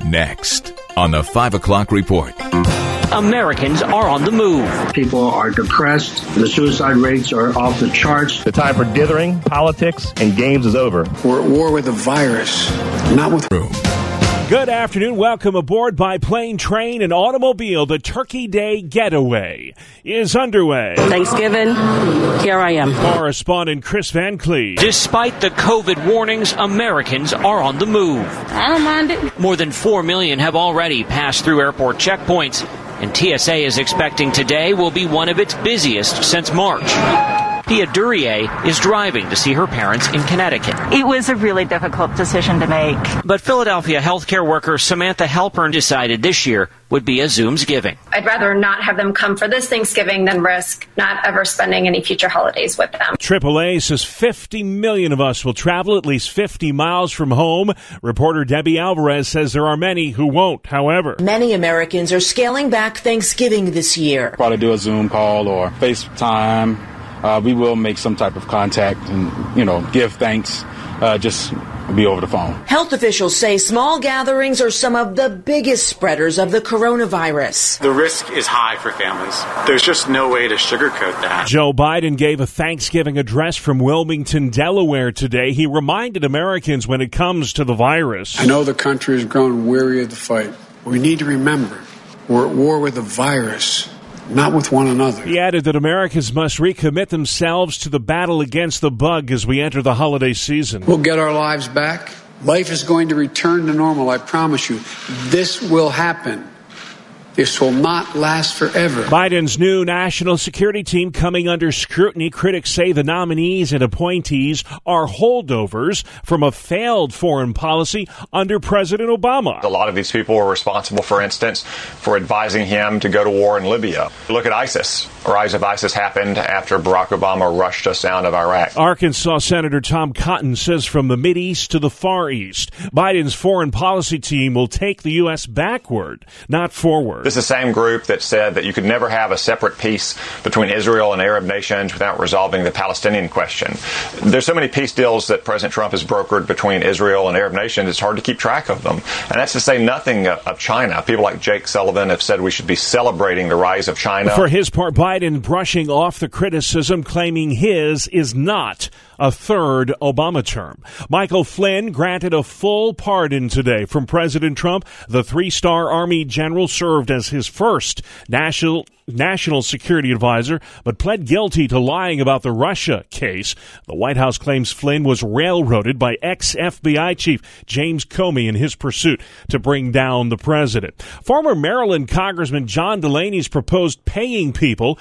Next on the 5 o'clock report. Americans are on the move. People are depressed. The suicide rates are off the charts. The time for dithering, politics, and games is over. We're at war with the virus, not with room. Good afternoon. Welcome aboard by plane, train, and automobile. The Turkey Day Getaway is underway. Thanksgiving, here I am. Correspondent Chris Van Cleve. Despite the COVID warnings, Americans are on the move. I don't mind it. More than 4 million have already passed through airport checkpoints, and TSA is expecting today will be one of its busiest since March. Pia Duryea is driving to see her parents in Connecticut. It was a really difficult decision to make. But Philadelphia healthcare worker Samantha Halpern decided this year would be a Zoomsgiving. I'd rather not have them come for this Thanksgiving than risk not ever spending any future holidays with them. AAA says 50 million of us will travel at least 50 miles from home. Reporter Debbie Alvarez says there are many who won't, however. Many Americans are scaling back Thanksgiving this year. Probably do a Zoom call or FaceTime. We will make some type of contact and, give thanks, just be over the phone. Health officials say small gatherings are some of the biggest spreaders of the coronavirus. The risk is high for families. There's just no way to sugarcoat that. Joe Biden gave a Thanksgiving address from Wilmington, Delaware today. He reminded Americans when it comes to the virus. I know the country has grown weary of the fight. We need to remember we're at war with the virus, not with one another. He added that Americans must recommit themselves to the battle against the bug as we enter the holiday season. We'll get our lives back. Life is going to return to normal, I promise you. This will happen. This will not last forever. Biden's new national security team coming under scrutiny. Critics say the nominees and appointees are holdovers from a failed foreign policy under President Obama. A lot of these people were responsible, for instance, for advising him to go to war in Libya. Look at ISIS. The rise of ISIS happened after Barack Obama rushed us out of Iraq. Arkansas Senator Tom Cotton says from the Mideast to the Far East, Biden's foreign policy team will take the U.S. backward, not forward. This is the same group that said that you could never have a separate peace between Israel and Arab nations without resolving the Palestinian question. There's so many peace deals that President Trump has brokered between Israel and Arab nations, it's hard to keep track of them. And that's to say nothing of China. People like Jake Sullivan have said we should be celebrating the rise of China. For his part, Biden brushing off the criticism, claiming his is not a third Obama term. Michael Flynn granted a full pardon today from President Trump. The 3-star Army general served as his first national security advisor, but pled guilty to lying about the Russia case. The White House claims Flynn was railroaded by ex-FBI chief James Comey in his pursuit to bring down the president. Former Maryland Congressman John Delaney's proposed paying people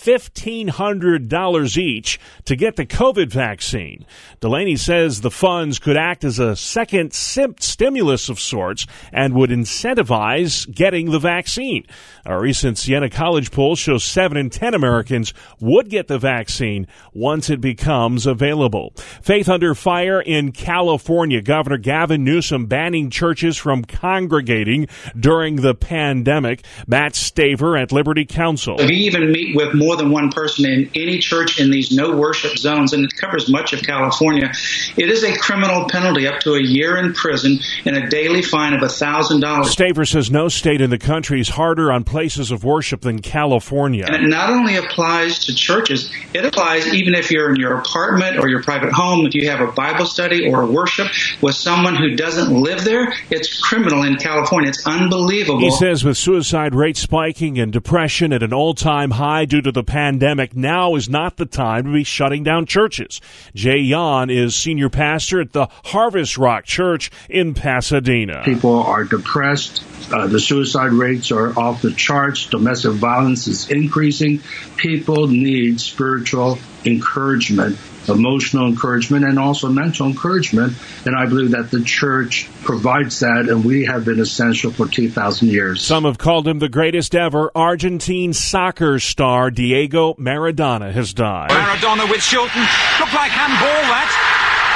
$1,500 each to get the COVID vaccine. Delaney says the funds could act as a second stimulus of sorts and would incentivize getting the vaccine. A recent Siena College poll shows 7 in 10 Americans would get the vaccine once it becomes available. Faith under fire in California. Governor Gavin Newsom banning churches from congregating during the pandemic. Matt Staver at Liberty Counsel. If you even meet with more than one person in any church in these no worship zones, and it covers much of California, it is a criminal penalty up to a year in prison and a daily fine of $1,000. Staver says no state in the country is harder on places of worship than California. And it not only applies to churches, it applies even if you're in your apartment or your private home. If you have a Bible study or a worship with someone who doesn't live there, it's criminal in California. It's unbelievable. He says with suicide rates spiking and depression at an all-time high due to the pandemic, now is not the time to be shutting down churches. Jay Yan is senior pastor at the Harvest Rock Church in Pasadena. People are depressed. The suicide rates are off the charts. Domestic violence is increasing. People need spiritual encouragement, emotional encouragement, and also mental encouragement. And I believe that the church provides that, and we have been essential for 2,000 years. Some have called him the greatest ever. Argentine soccer star Diego Maradona has died. Maradona with Shilton. Looked like handball, that.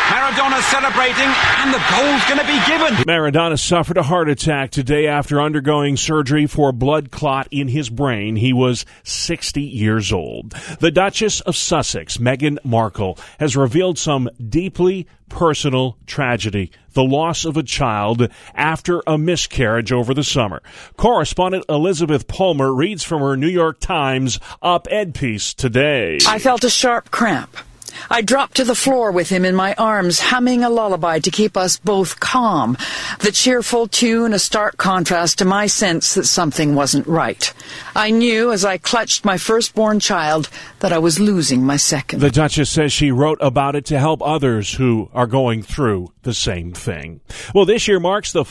Maradona celebrating, and the goal's going to be given. Maradona suffered a heart attack today after undergoing surgery for a blood clot in his brain. He was 60 years old. The Duchess of Sussex, Meghan Markle, has revealed some deeply personal tragedy, the loss of a child after a miscarriage over the summer. Correspondent Elizabeth Palmer reads from her New York Times op-ed piece today. I felt a sharp cramp. I dropped to the floor with him in my arms, humming a lullaby to keep us both calm. The cheerful tune a stark contrast to my sense that something wasn't right. I knew as I clutched my firstborn child that I was losing my second. The Duchess says she wrote about it to help others who are going through the same thing. Well, this year marks the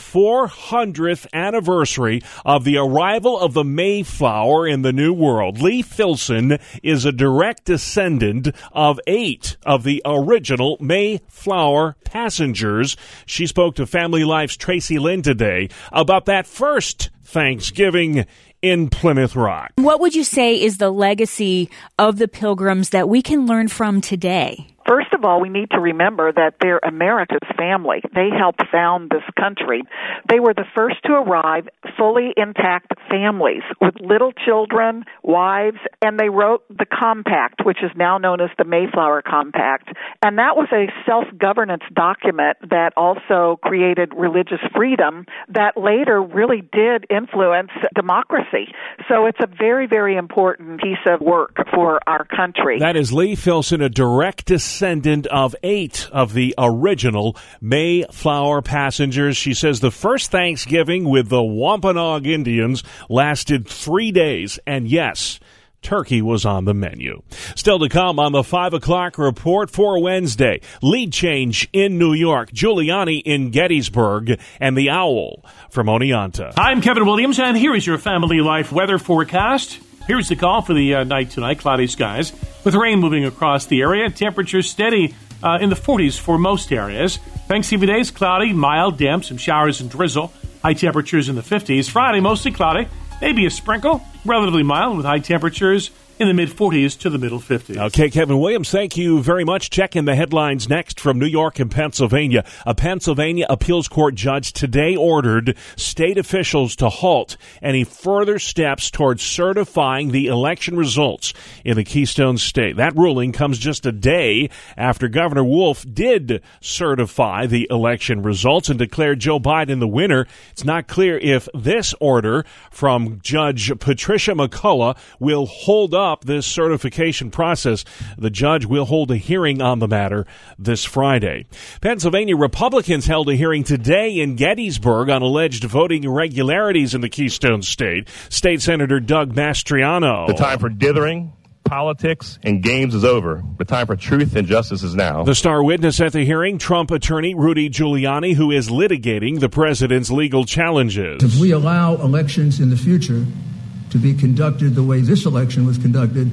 400th anniversary of the arrival of the Mayflower in the New World. Lee Filson is a direct descendant of 8 of the original Mayflower passengers. She spoke to Family Life's Tracy Lynn today about that first Thanksgiving in Plymouth Rock. What would you say is the legacy of the Pilgrims that we can learn from today? First of all, we need to remember that they're America's family. They helped found this country. They were the first to arrive, fully intact families with little children, wives, and they wrote the Compact, which is now known as the Mayflower Compact. And that was a self-governance document that also created religious freedom that later really did influence democracy. So it's a very, very important piece of work for our country. That is Lee Filson, a direct descendant of 8 of the original Mayflower passengers. She says the first Thanksgiving with the Wampanoag Indians lasted 3 days, and yes, turkey was on the menu. Still to come on the 5 o'clock report for Wednesday. Lead change in New York, Giuliani in Gettysburg, and the owl from Oneonta. I'm Kevin Williams, and here is your Family Life weather forecast. Here's the call for the night tonight. Cloudy skies with rain moving across the area. Temperatures steady in the 40s for most areas. Thanksgiving Day is cloudy, mild, damp, some showers and drizzle. High temperatures in the 50s. Friday, mostly cloudy, maybe a sprinkle, relatively mild with high temperatures in the mid-40s to the middle 50s. Okay, Kevin Williams, thank you very much. Checking the headlines next from New York and Pennsylvania. A Pennsylvania appeals court judge today ordered state officials to halt any further steps towards certifying the election results in the Keystone State. That ruling comes just a day after Governor Wolf did certify the election results and declared Joe Biden the winner. It's not clear if this order from Judge Patricia McCullough will hold up this certification process. The judge will hold a hearing on the matter this Friday. Pennsylvania Republicans held a hearing today in Gettysburg on alleged voting irregularities in the Keystone State. State Senator Doug Mastriano. The time for dithering, politics, and games is over. The time for truth and justice is now. The star witness at the hearing, Trump attorney Rudy Giuliani, who is litigating the president's legal challenges. If we allow elections in the future to be conducted the way this election was conducted,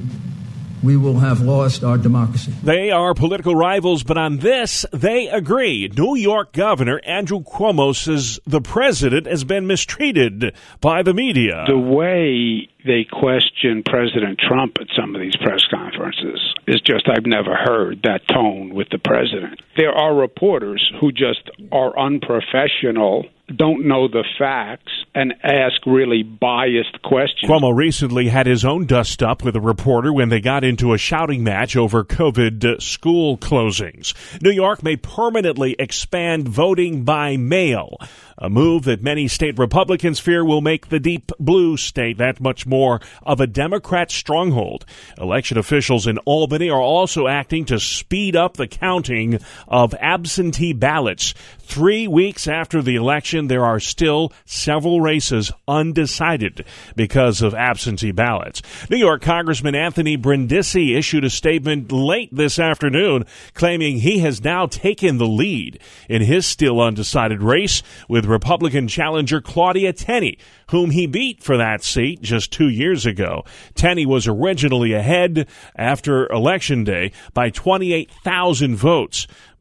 we will have lost our democracy. They are political rivals, but on this, they agree. New York Governor Andrew Cuomo says the president has been mistreated by the media. The way they question President Trump at some of these press conferences is just, I've never heard that tone with the president. There are reporters who just are unprofessional, don't know the facts, and ask really biased questions. Cuomo recently had his own dust-up with a reporter when they got into a shouting match over COVID school closings. New York may permanently expand voting by mail, a move that many state Republicans fear will make the deep blue state that much more of a Democrat stronghold. Election officials in Albany are also acting to speed up the counting of absentee ballots. 3 weeks after the election, there are still several races undecided because of absentee ballots. New York Congressman Anthony Brindisi issued a statement late this afternoon claiming he has now taken the lead in his still undecided race with Republican challenger Claudia Tenney, whom he beat for that seat just 2 years ago. Tenney was originally ahead after Election Day by 28,000 votes.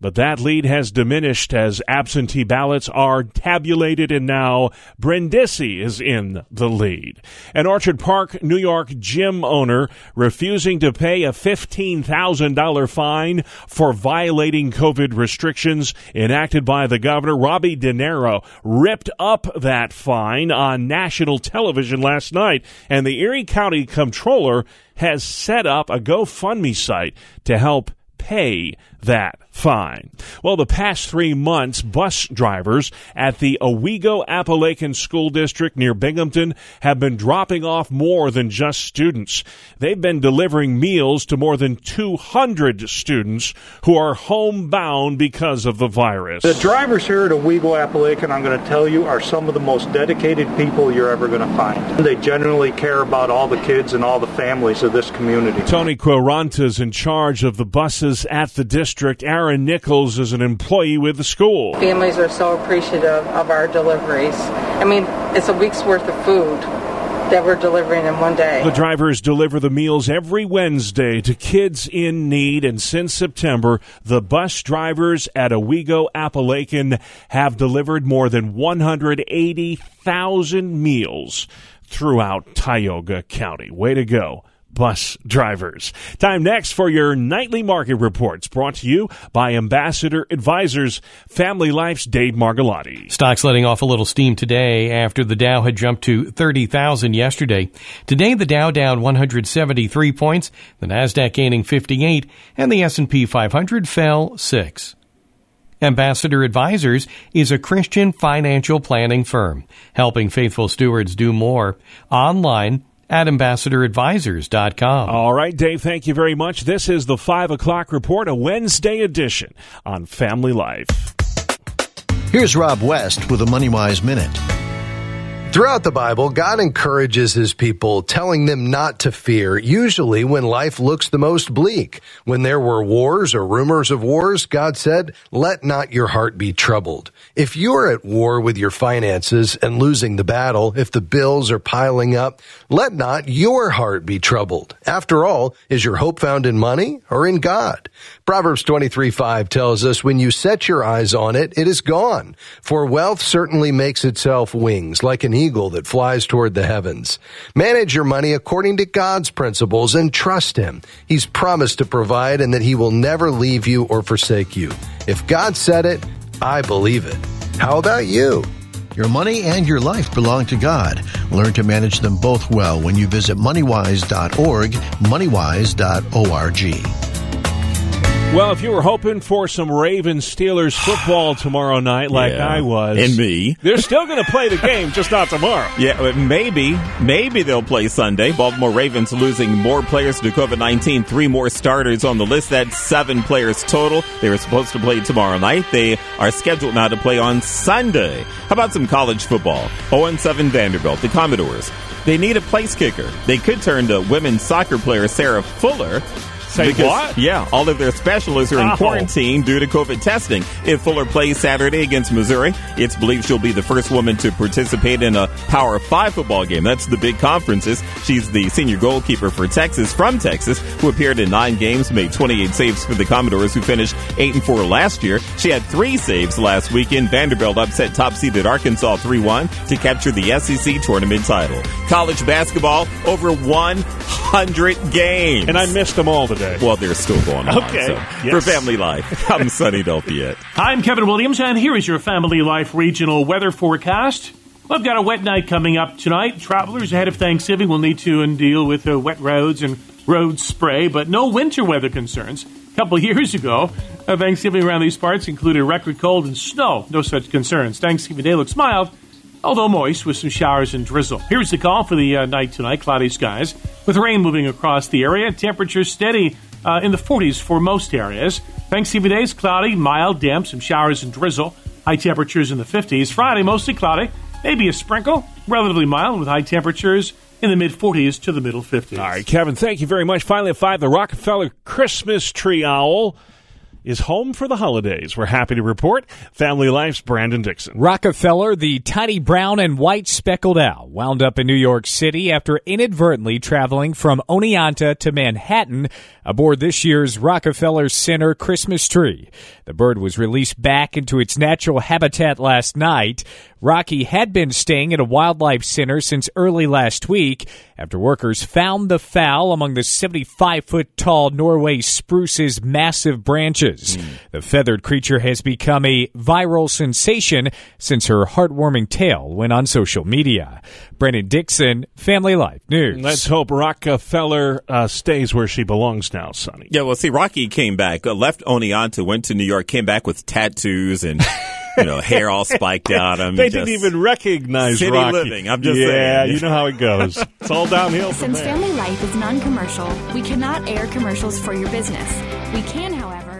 But that lead has diminished as absentee ballots are tabulated, and now Brindisi is in the lead. An Orchard Park, New York gym owner refusing to pay a $15,000 fine for violating COVID restrictions enacted by the governor, Robbie De Niro, ripped up that fine on national television last night, and the Erie County Comptroller has set up a GoFundMe site to help pay that fine. Well, the past 3 months, bus drivers at the Owego-Appalachian School District near Binghamton have been dropping off more than just students. They've been delivering meals to more than 200 students who are homebound because of the virus. The drivers here at Owego-Appalachian, I'm going to tell you, are some of the most dedicated people you're ever going to find. They genuinely care about all the kids and all the families of this community. Tony Quaranta is in charge of the buses at the district. Aaron Nichols is an employee with the school. Families are so appreciative of our deliveries. I mean, it's a week's worth of food that we're delivering in one day. The drivers deliver the meals every Wednesday to kids in need, and since September, the bus drivers at Owego-Appalachian have delivered more than 180,000 meals throughout Tioga County. Way to go, bus drivers. Time next for your nightly market reports, brought to you by Ambassador Advisors, Family Life's Dave Margolotti. Stocks letting off a little steam today after the Dow had jumped to 30,000 yesterday. Today, the Dow down 173 points, the Nasdaq gaining 58, and the S&P 500 fell 6. Ambassador Advisors is a Christian financial planning firm, helping faithful stewards do more. Online at ambassadoradvisors.com. All right, Dave, thank you very much. This is the 5 o'clock report, a Wednesday edition on Family Life. Here's Rob West with a MoneyWise Minute. Throughout the Bible, God encourages his people, telling them not to fear, usually when life looks the most bleak. When there were wars or rumors of wars, God said, "Let not your heart be troubled." If you're at war with your finances and losing the battle, if the bills are piling up, let not your heart be troubled. After all, is your hope found in money or in God? Proverbs 23:5 tells us, when you set your eyes on it, it is gone. For wealth certainly makes itself wings, like an eagle that flies toward the heavens. Manage your money according to God's principles and trust him. He's promised to provide and that he will never leave you or forsake you. If God said it, I believe it. How about you? Your money and your life belong to God. Learn to manage them both well when you visit moneywise.org, moneywise.org. Well, if you were hoping for some Ravens-Steelers football tomorrow night like I was. And me. They're still going to play the game, just not tomorrow. Yeah, but maybe they'll play Sunday. Baltimore Ravens losing more players to COVID-19, 3 more starters on the list. That's 7 players total. They were supposed to play tomorrow night. They are scheduled now to play on Sunday. How about some college football? 0-7 Vanderbilt, the Commodores. They need a place kicker. They could turn to women's soccer player Sarah Fuller. What? Yeah, all of their specialists are in quarantine due to COVID testing. If Fuller plays Saturday against Missouri, it's believed she'll be the first woman to participate in a Power 5 football game. That's the big conferences. She's the senior goalkeeper for Texas, from Texas, who appeared in 9 games, made 28 saves for the Commodores, who finished 8-4 last year. She had 3 saves last weekend. Vanderbilt upset top-seeded Arkansas 3-1 to capture the SEC tournament title. College basketball, over 100 games. And I missed them all today. Well, they're still going on. Okay. So, yes. For Family Life, I'm Sonny Delpiet. I'm Kevin Williams, and here is your Family Life regional weather forecast. We've got a wet night coming up tonight. Travelers ahead of Thanksgiving will need to deal with wet roads and road spray, but no winter weather concerns. A couple of years ago, Thanksgiving around these parts included record cold and snow. No such concerns. Thanksgiving Day looks mild, although moist with some showers and drizzle. Here's the call for the night tonight. Cloudy skies with rain moving across the area. Temperatures steady in the 40s for most areas. Thanksgiving Day is cloudy, mild, damp, some showers and drizzle. High temperatures in the 50s. Friday, mostly cloudy, maybe a sprinkle, relatively mild with high temperatures in the mid-40s to the middle 50s. All right, Kevin, thank you very much. Finally at 5, the Rockefeller Christmas Tree Owl is home for the holidays. We're happy to report Family Life's Brandon Dixon. Rockefeller, the tiny brown and white speckled owl, wound up in New York City after inadvertently traveling from Oneonta to Manhattan aboard this year's Rockefeller Center Christmas tree. The bird was released back into its natural habitat last night. Rocky had been staying at a wildlife center since early last week after workers found the fowl among the 75-foot-tall Norway spruce's massive branches. The feathered creature has become a viral sensation since her heartwarming tale went on social media. Brennan Dixon, Family Life News. Let's hope Rockefeller stays where she belongs now, Sonny. Yeah, well, see, Rocky came back, left Oneonta, went to New York, came back with tattoos and... hair all spiked out. They didn't even recognize city Rocky. living. I'm just saying. Yeah, you know how it goes. It's all downhill from Since there. Family Life is non-commercial, we cannot air commercials for your business. We can, however...